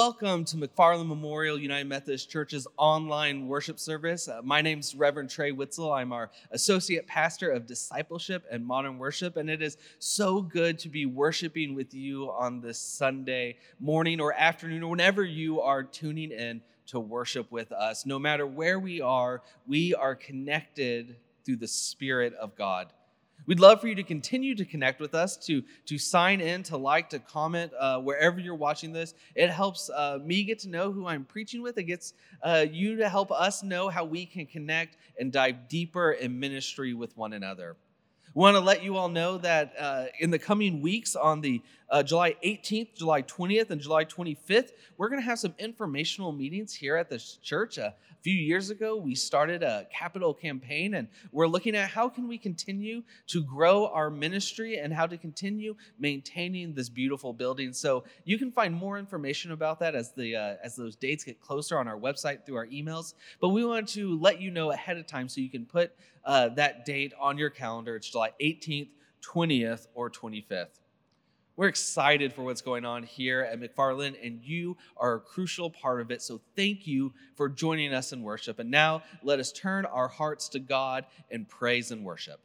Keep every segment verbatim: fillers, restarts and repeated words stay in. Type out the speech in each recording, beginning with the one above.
welcome to McFarland Memorial United Methodist Church's online worship service. Uh, my name's Reverend Trey Witzel. I'm our Associate Pastor of Discipleship and Modern Worship, and it is so good to be worshiping with you on this Sunday morning or afternoon or whenever you are tuning in to worship with us. No matter where we are, we are connected through the Spirit of God. We'd love for you to continue to connect with us, to, to sign in, to like, to comment uh, wherever you're watching this. It helps uh, me get to know who I'm preaching with. It gets uh, you to help us know how we can connect and dive deeper in ministry with one another. We want to let you all know that uh, in the coming weeks on the uh, July eighteenth, July twentieth, and July twenty-fifth, we're going to have some informational meetings here at this church. Uh, a few years ago, we started a capital campaign, and we're looking at how can we continue to grow our ministry and how to continue maintaining this beautiful building. So you can find more information about that as the uh, as those dates get closer on our website through our emails. But we want to let you know ahead of time so you can put uh, that date on your calendar. It's July eighteenth, twentieth, or twenty-fifth. We're excited for what's going on here at McFarland, and you are a crucial part of it. So thank you for joining us in worship. And now let us turn our hearts to God in praise and worship.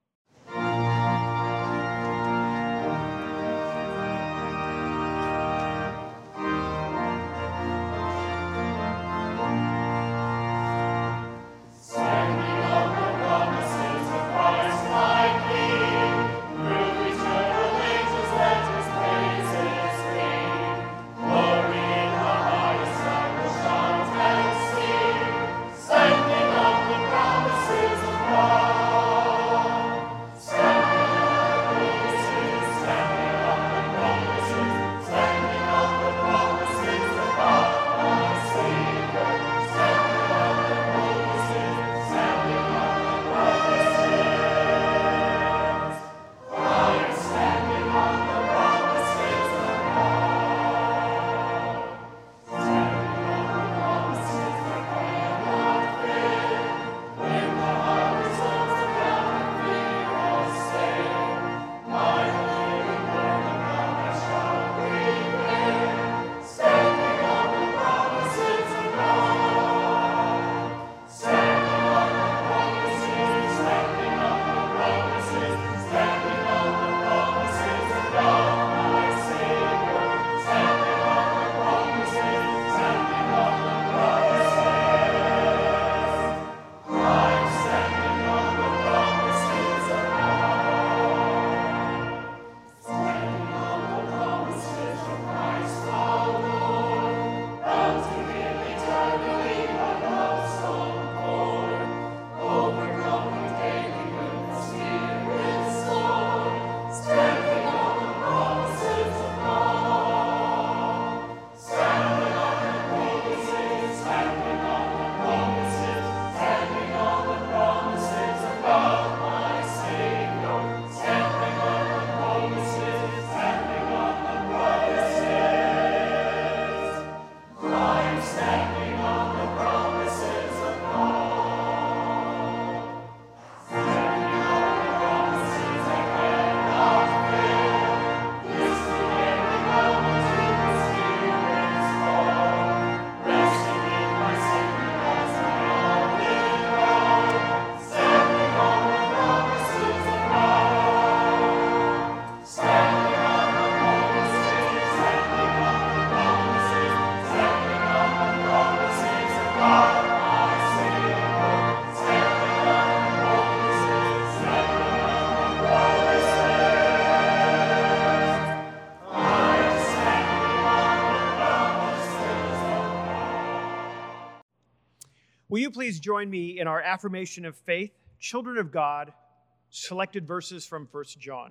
Will you please join me in our affirmation of faith, children of God, selected verses from First John.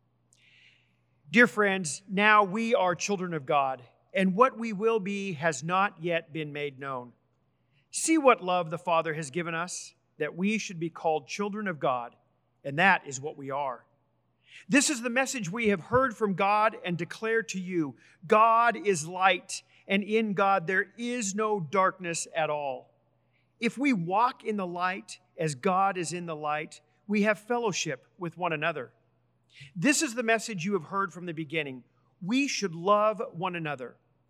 Dear friends, now we are children of God, and what we will be has not yet been made known. See what love the Father has given us, that we should be called children of God, and that is what we are. This is the message we have heard from God and declare to you. God is light, and in God there is no darkness at all. If we walk in the light as God is in the light, we have fellowship with one another. This is the message you have heard from the beginning. We should love one another.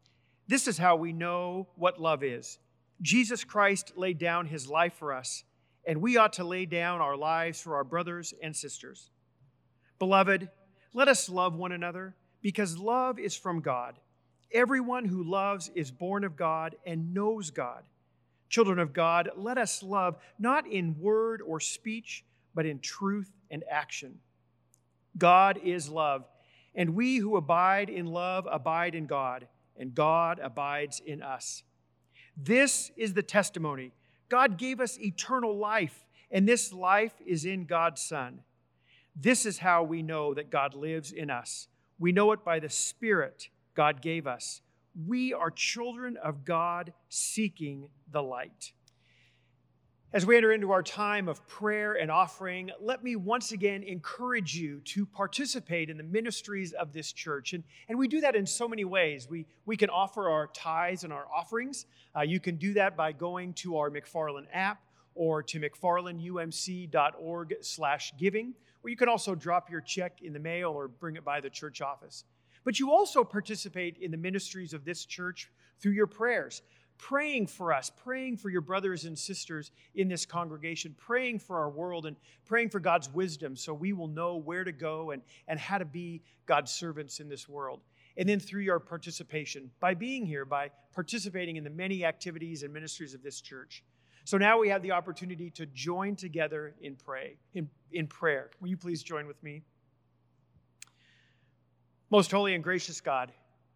This is how we know what love is. Jesus Christ laid down his life for us, and we ought to lay down our lives for our brothers and sisters. Beloved, let us love one another, because love is from God. Everyone who loves is born of God and knows God. Children of God, let us love not in word or speech, but in truth and action. God is love, and we who abide in love abide in God, and God abides in us. This is the testimony. God gave us eternal life, and this life is in God's Son. This is how we know that God lives in us. We know it by the Spirit God gave us. We are children of God seeking the light. As we enter into our time of prayer and offering, let me once again encourage you to participate in the ministries of this church. And, and we do that in so many ways. We, we can offer our tithes and our offerings. Uh, you can do that by going to our McFarland app or to mcfarlandumc.org slash giving, or you can also drop your check in the mail or bring it by the church office. But you also participate in the ministries of this church through your prayers. Praying for us, praying for your brothers and sisters in this congregation, praying for our world, and praying for God's wisdom so we will know where to go and, and how to be God's servants in this world. And then through your participation, by being here, by participating in the many activities and ministries of this church. So now we have the opportunity to join together in pray, in, in prayer. Will you please join with me? Most holy and gracious God,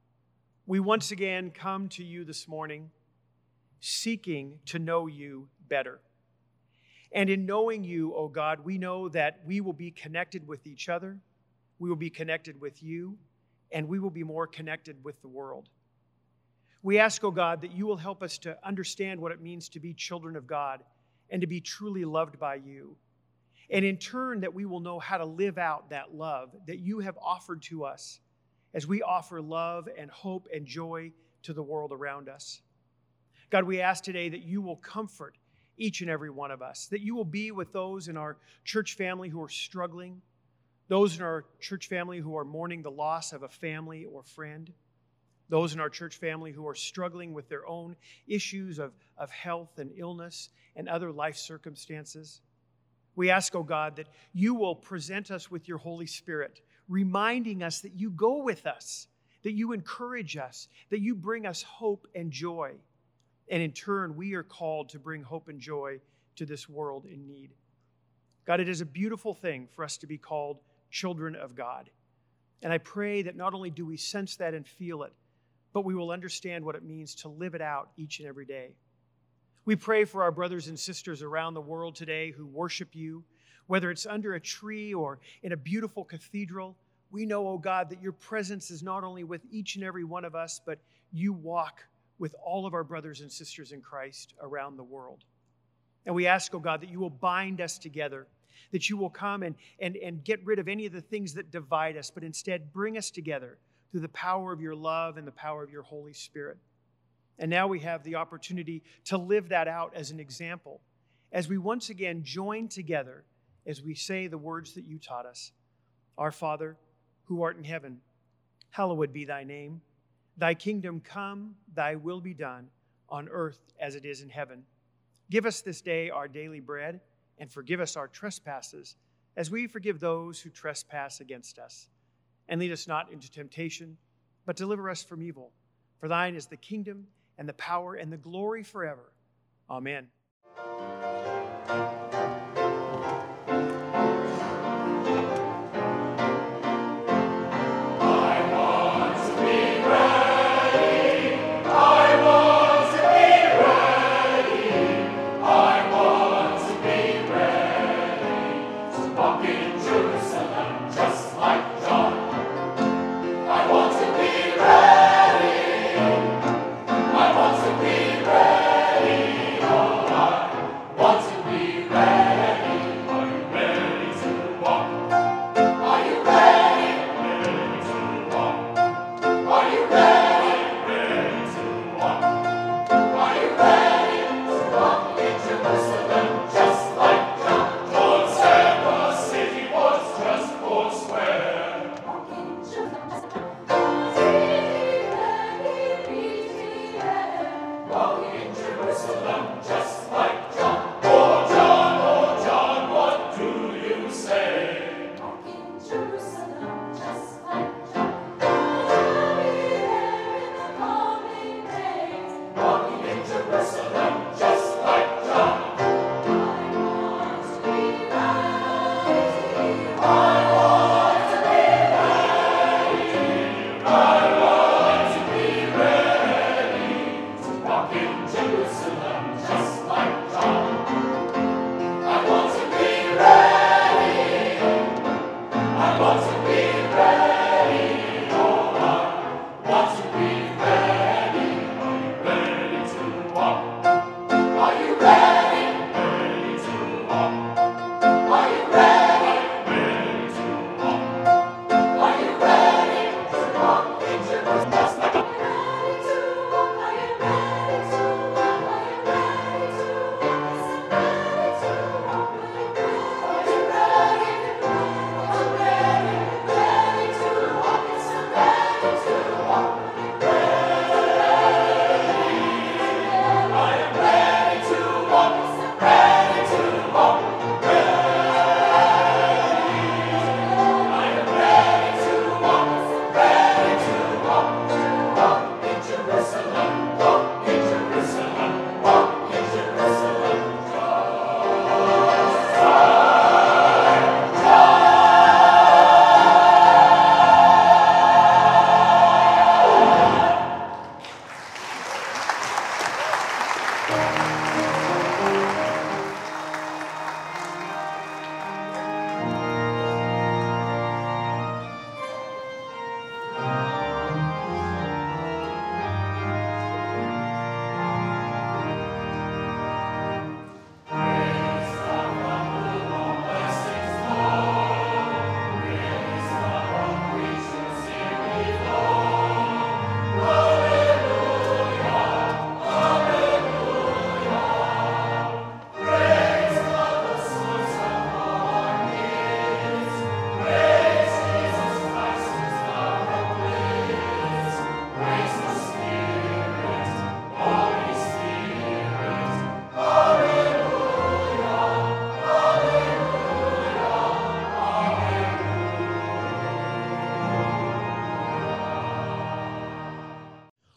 we once again come to you this morning seeking to know you better. And in knowing you, O God, we know that we will be connected with each other, we will be connected with you, and we will be more connected with the world. We ask, O God, that you will help us to understand what it means to be children of God and to be truly loved by you. And in turn, that we will know how to live out that love that you have offered to us as we offer love and hope and joy to the world around us. God, we ask today that you will comfort each and every one of us, that you will be with those in our church family who are struggling, those in our church family who are mourning the loss of a family or friend, those in our church family who are struggling with their own issues of, of health and illness and other life circumstances. We ask, oh God, that you will present us with your Holy Spirit, reminding us that you go with us, that you encourage us, that you bring us hope and joy. And in turn, we are called to bring hope and joy to this world in need. God, it is a beautiful thing for us to be called children of God. And I pray that not only do we sense that and feel it, but we will understand what it means to live it out each and every day. We pray for our brothers and sisters around the world today who worship you, whether it's under a tree or in a beautiful cathedral. We know, oh God, that your presence is not only with each and every one of us, but you walk with all of our brothers and sisters in Christ around the world. And we ask, oh God, that you will bind us together, that you will come and, and, and get rid of any of the things that divide us, but instead bring us together through the power of your love and the power of your Holy Spirit. And now we have the opportunity to live that out as an example, as we once again join together as we say the words that you taught us. Our Father, who art in heaven, hallowed be thy name. Thy kingdom come, thy will be done, on earth as it is in heaven. Give us this day our daily bread, and forgive us our trespasses, as we forgive those who trespass against us. And lead us not into temptation, but deliver us from evil. For thine is the kingdom, and the power, and the glory forever. Amen.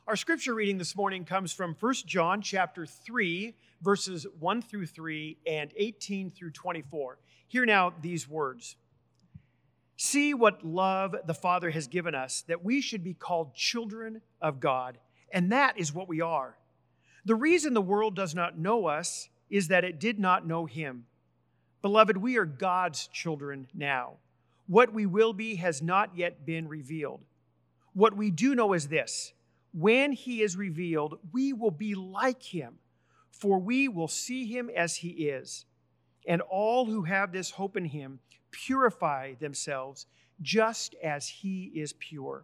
Our scripture reading this morning comes from First John chapter three, verses one through three and eighteen through twenty-four. Hear now these words. See what love the Father has given us, that we should be called children of God, and that is what we are. The reason the world does not know us is that it did not know him. Beloved, we are God's children now. What we will be has not yet been revealed. What we do know is this: when he is revealed, we will be like him, for we will see him as he is. And all who have this hope in him purify themselves just as he is pure.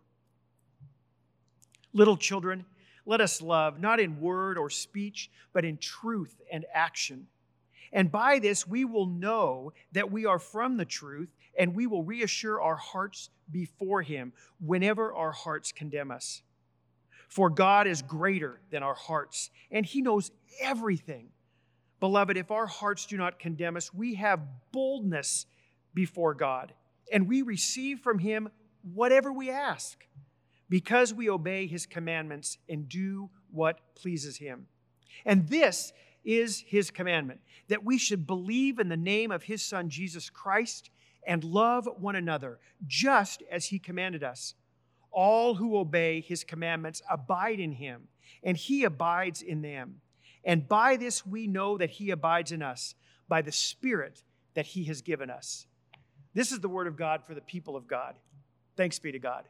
Little children, let us love, not in word or speech, but in truth and action. And by this we will know that we are from the truth, and we will reassure our hearts before him whenever our hearts condemn us. For God is greater than our hearts, and he knows everything. Beloved, if our hearts do not condemn us, we have boldness before God, and we receive from him whatever we ask, because we obey his commandments and do what pleases him. And this is his commandment, that we should believe in the name of his Son, Jesus Christ, and love one another, just as he commanded us. All who obey his commandments abide in him, and he abides in them. And by this we know that he abides in us, by the Spirit that he has given us. This is the word of God for the people of God. Thanks be to God.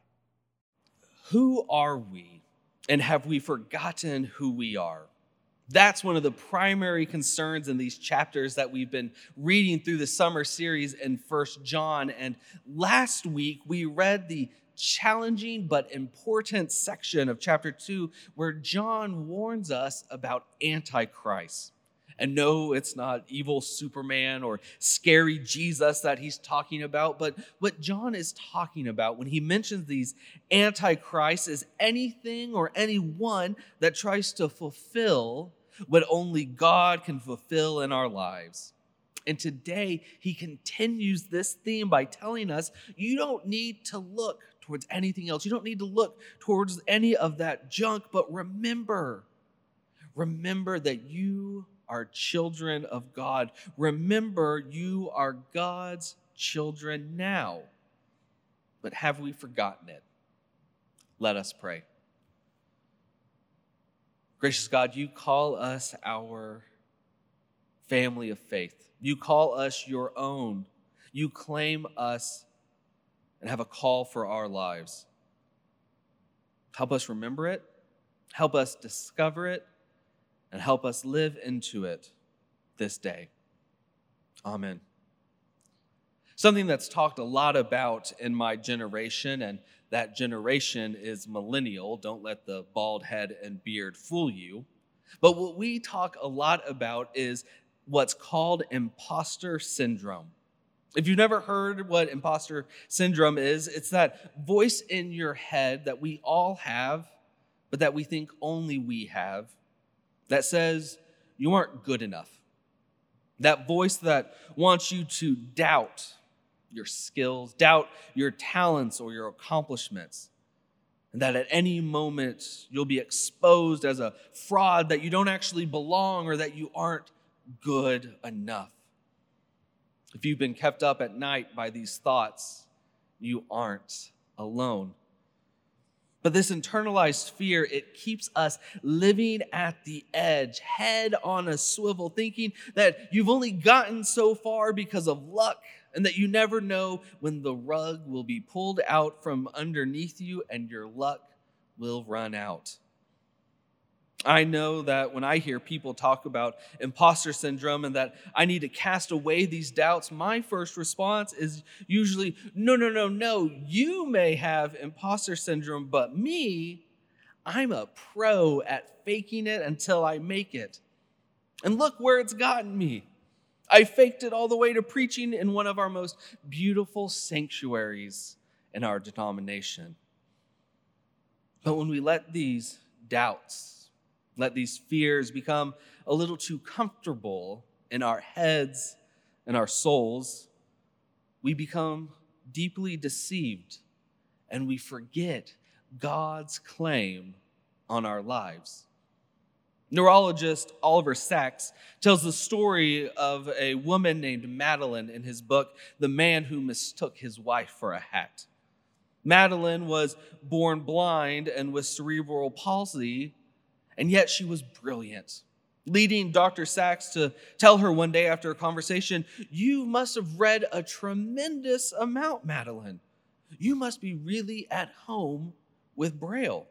Who are we, and have we forgotten who we are? That's one of the primary concerns in these chapters that we've been reading through the summer series in First John. And last week, we read the challenging but important section of chapter two where John warns us about Antichrist. And no, it's not evil Superman or scary Jesus that he's talking about, but what John is talking about when he mentions these antichrists is anything or anyone that tries to fulfill what only God can fulfill in our lives. And today, he continues this theme by telling us you don't need to look towards anything else. You don't need to look towards any of that junk, but remember, remember that you are children of God. Remember, you are God's children now. But have we forgotten it? Let us pray. Gracious God, you call us our family of faith. You call us your own. You claim us and have a call for our lives. Help us remember it. Help us discover it. And help us live into it this day. Amen. Something that's talked a lot about in my generation, and that generation is millennial. Don't let the bald head and beard fool you. But what we talk a lot about is what's called imposter syndrome. If you've never heard what imposter syndrome is, it's that voice in your head that we all have, but that we think only we have, that says you aren't good enough. That voice that wants you to doubt your skills, doubt your talents or your accomplishments, and that at any moment you'll be exposed as a fraud, that you don't actually belong or that you aren't good enough. If you've been kept up at night by these thoughts, you aren't alone. But this internalized fear, it keeps us living at the edge, head on a swivel, thinking that you've only gotten so far because of luck and that you never know when the rug will be pulled out from underneath you and your luck will run out. I know that when I hear people talk about imposter syndrome and that I need to cast away these doubts, my first response is usually, no, no, no, no, you may have imposter syndrome, but me, I'm a pro at faking it until I make it. And look where it's gotten me. I faked it all the way to preaching in one of our most beautiful sanctuaries in our denomination. But when we let these doubts, let these fears become a little too comfortable in our heads and our souls, we become deeply deceived and we forget God's claim on our lives. Neurologist Oliver Sacks tells the story of a woman named Madeline in his book, The Man Who Mistook His Wife for a Hat. Madeline was born blind and with cerebral palsy, and yet she was brilliant, leading Doctor Sacks to tell her one day after a conversation, "You must have read a tremendous amount, Madeline. You must be really at home with Braille."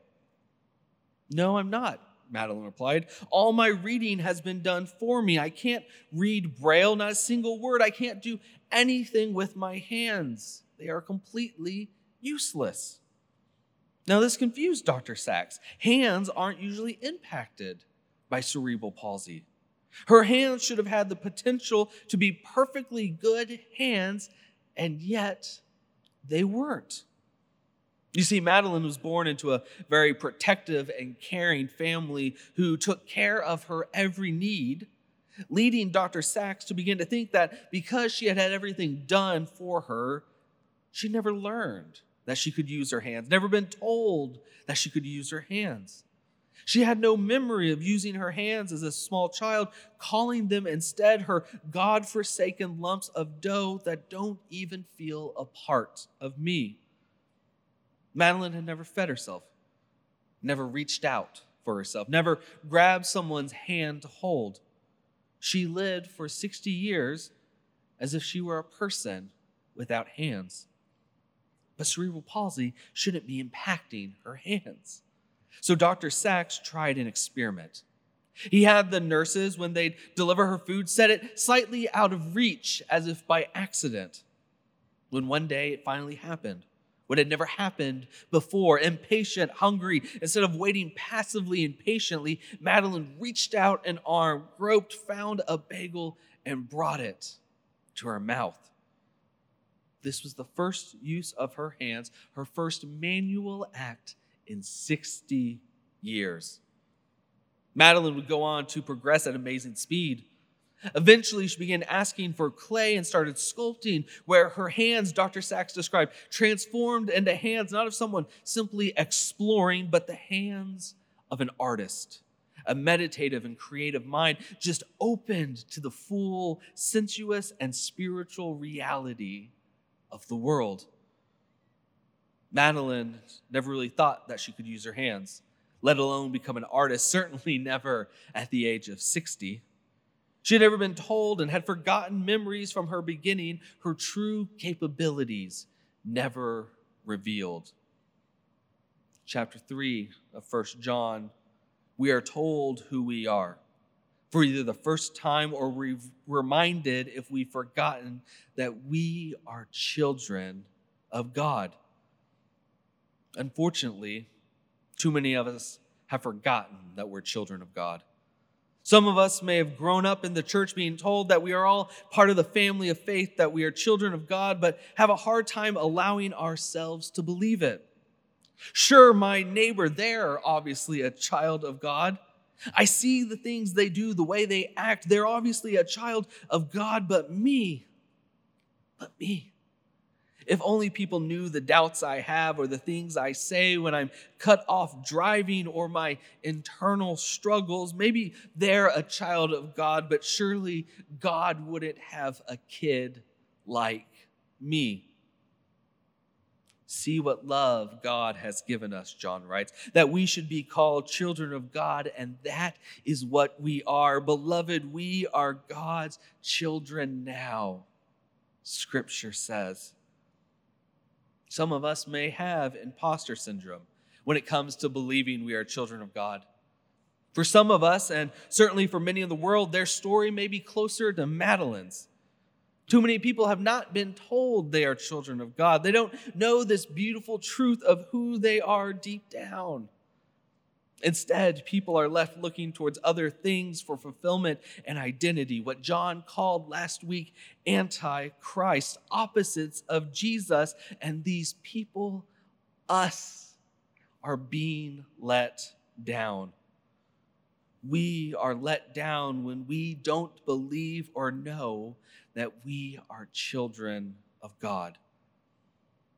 "No, I'm not," Madeline replied. "All my reading has been done for me. I can't read Braille, not a single word. I can't do anything with my hands. They are completely useless." Now, this confused Doctor Sacks. Hands aren't usually impacted by cerebral palsy. Her hands should have had the potential to be perfectly good hands, and yet they weren't. You see, Madeline was born into a very protective and caring family who took care of her every need, leading Doctor Sacks to begin to think that because she had had everything done for her, she never learned that she could use her hands, never been told that she could use her hands. She had no memory of using her hands as a small child, calling them instead her God-forsaken lumps of dough that don't even feel a part of me. Madeline had never fed herself, never reached out for herself, never grabbed someone's hand to hold. She lived for sixty years as if she were a person without hands. But cerebral palsy shouldn't be impacting her hands. So Doctor Sacks tried an experiment. He had the nurses, when they'd deliver her food, set it slightly out of reach as if by accident. When one day it finally happened, what had never happened before, impatient, hungry, instead of waiting passively and patiently, Madeline reached out an arm, groped, found a bagel, and brought it to her mouth. This was the first use of her hands, her first manual act in sixty years. Madeline would go on to progress at amazing speed. Eventually, she began asking for clay and started sculpting, where her hands, Doctor Sacks described, transformed into hands not of someone simply exploring, but the hands of an artist. A meditative and creative mind just opened to the full sensuous and spiritual reality of the world. Madeline never really thought that she could use her hands, let alone become an artist, certainly never at the age of sixty. She had never been told and had forgotten memories from her beginning, her true capabilities never revealed. Chapter three of First John, we are told who we are. For either the first time or we're reminded if we've forgotten that we are children of God. Unfortunately, too many of us have forgotten that we're children of God. Some of us may have grown up in the church being told that we are all part of the family of faith, that we are children of God, but have a hard time allowing ourselves to believe it. Sure, my neighbor, they're obviously a child of God. I see the things they do, the way they act. They're obviously a child of God, but me, but me. If only people knew the doubts I have or the things I say when I'm cut off driving or my internal struggles. Maybe they're a child of God, but surely God wouldn't have a kid like me. See what love God has given us, John writes, that we should be called children of God, and that is what we are. Beloved, we are God's children now, Scripture says. Some of us may have imposter syndrome when it comes to believing we are children of God. For some of us, and certainly for many in the world, their story may be closer to Madeline's. Too many people have not been told they are children of God. They don't know this beautiful truth of who they are deep down. Instead, people are left looking towards other things for fulfillment and identity, what John called last week anti-Christ, opposites of Jesus. And these people, us, are being let down. We are let down when we don't believe or know that we are children of God.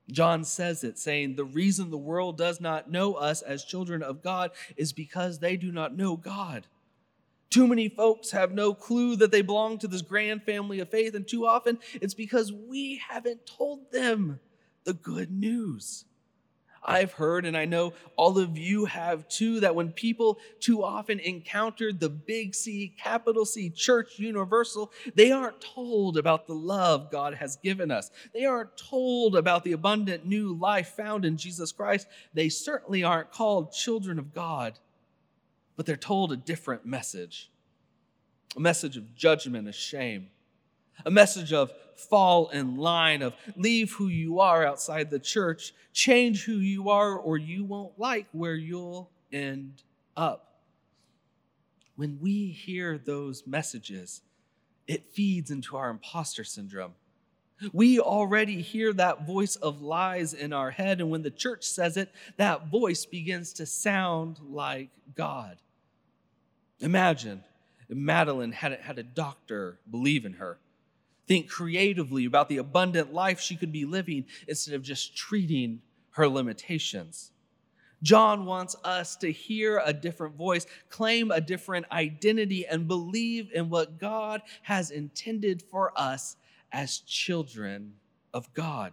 John says it, saying, the reason the world does not know us as children of God is because they do not know God. Too many folks have no clue that they belong to this grand family of faith, and too often it's because we haven't told them the good news. I've heard, and I know all of you have too, that when people too often encounter the big C, capital C, church universal, they aren't told about the love God has given us. They aren't told about the abundant new life found in Jesus Christ. They certainly aren't called children of God, but they're told a different message, a message of judgment and shame. A message of fall in line, of leave who you are outside the church, change who you are, or you won't like where you'll end up. When we hear those messages, it feeds into our imposter syndrome. We already hear that voice of lies in our head, and when the church says it, that voice begins to sound like God. Imagine if Madeline had had a doctor believe in her. Think creatively about the abundant life she could be living instead of just treating her limitations. John wants us to hear a different voice, claim a different identity, and believe in what God has intended for us as children of God.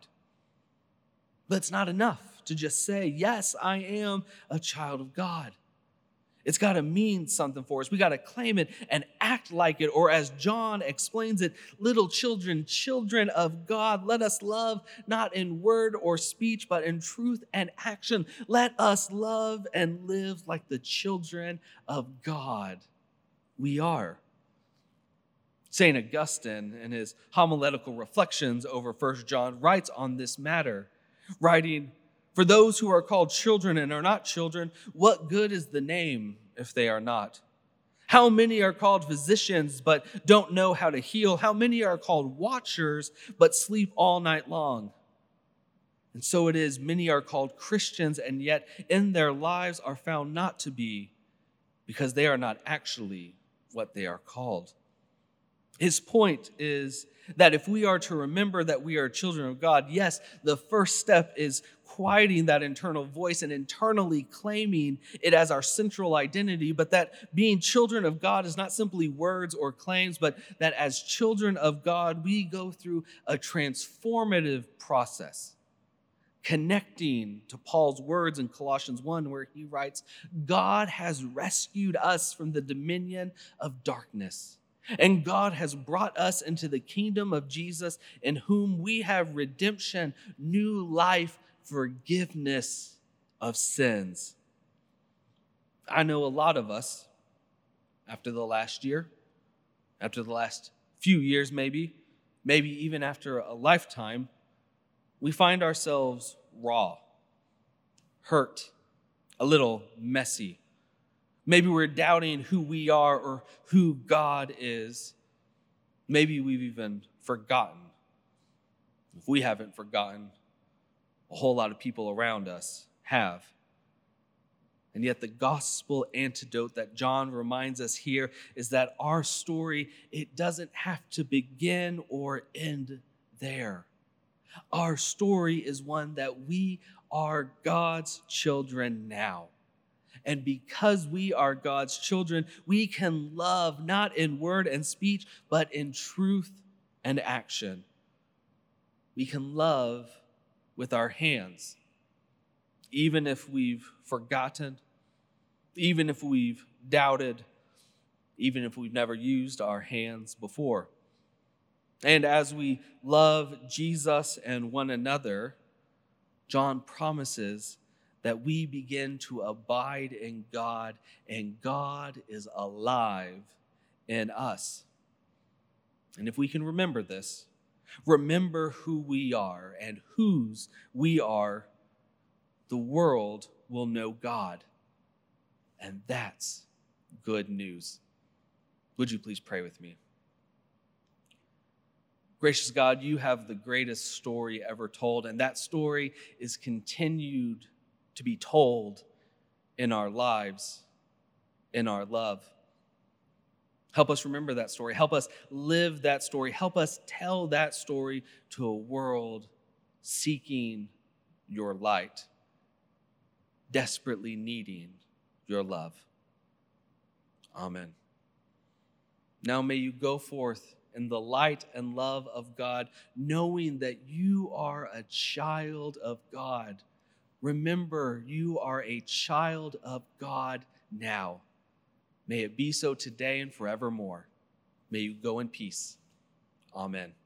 But it's not enough to just say, yes, I am a child of God. It's got to mean something for us. We got to claim it and act like it. Or as John explains it, little children, children of God, let us love not in word or speech, but in truth and action. Let us love and live like the children of God we are. Saint Augustine, in his homiletical reflections over First John, writes on this matter, writing, for those who are called children and are not children, what good is the name if they are not? How many are called physicians but don't know how to heal? How many are called watchers but sleep all night long? And so it is, many are called Christians and yet in their lives are found not to be, because they are not actually what they are called. His point is that if we are to remember that we are children of God, yes, the first step is quieting that internal voice and internally claiming it as our central identity, but that being children of God is not simply words or claims, but that as children of God, we go through a transformative process, connecting to Paul's words in Colossians one, where he writes, God has rescued us from the dominion of darkness. And God has brought us into the kingdom of Jesus, in whom we have redemption, new life, forgiveness of sins. I know a lot of us, after the last year, after the last few years maybe, maybe even after a lifetime, we find ourselves raw, hurt, a little messy. Maybe we're doubting who we are or who God is. Maybe we've even forgotten. If we haven't forgotten, a whole lot of people around us have. And yet the gospel antidote that John reminds us here is that our story, it doesn't have to begin or end there. Our story is one that we are God's children now. And because we are God's children, we can love not in word and speech, but in truth and action. We can love with our hands, even if we've forgotten, even if we've doubted, even if we've never used our hands before. And as we love Jesus and one another, John promises that we begin to abide in God, and God is alive in us. And if we can remember this, remember who we are and whose we are, the world will know God. And that's good news. Would you please pray with me? Gracious God, you have the greatest story ever told, and that story is continued to be told in our lives, in our love. Help us remember that story. Help us live that story. Help us tell that story to a world seeking your light, desperately needing your love. Amen. Now may you go forth in the light and love of God, knowing that you are a child of God. Remember, you are a child of God now. May it be so today and forevermore. May you go in peace. Amen.